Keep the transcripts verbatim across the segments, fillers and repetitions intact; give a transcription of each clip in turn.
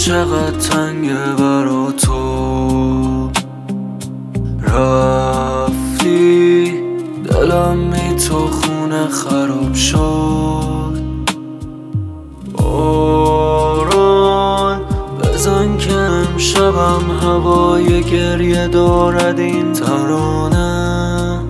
چقدر تنگه برا تو، رفتی دلم می تو خونه خراب شد. باران بزن که امشبم هوای گریه دارد این ترانه.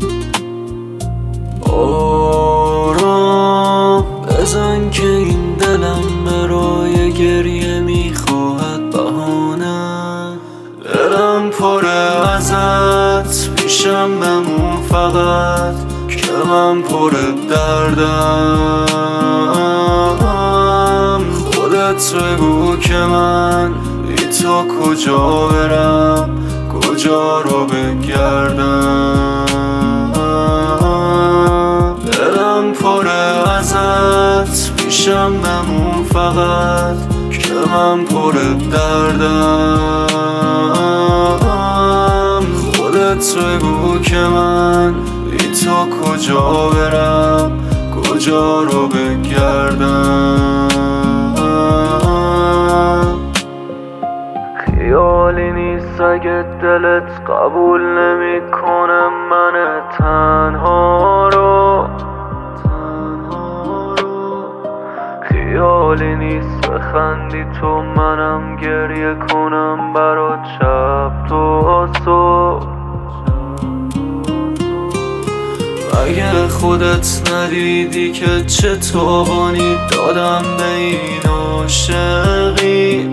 آرام بزن که این دلم برای گریه میخواهد بهانه. دلم پره ازت پیشم بمون فقط که من پر دردم. خودت بگو که من بی تو کجا برم، کجا رو بگردم. دلم پره ازت پیشم بمون فقط که من پر دردم. خودت بگو که من بی تو کجا برم، کجا رو بگردم. خیالی نیست اگه دلت قبول نمی کنم من تنها رو. خیالی نیست بخندی تو منم گریه کنم برات شب تا صبح. اگه خودت ندیدی که چه تاوانی دادم به این عاشقی،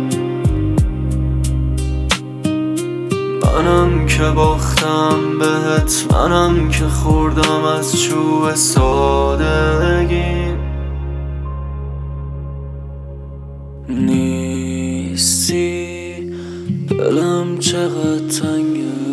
منم که باختم بهت، منم که خوردم از چوب سادگی. نیستی دلم چقدر تنگه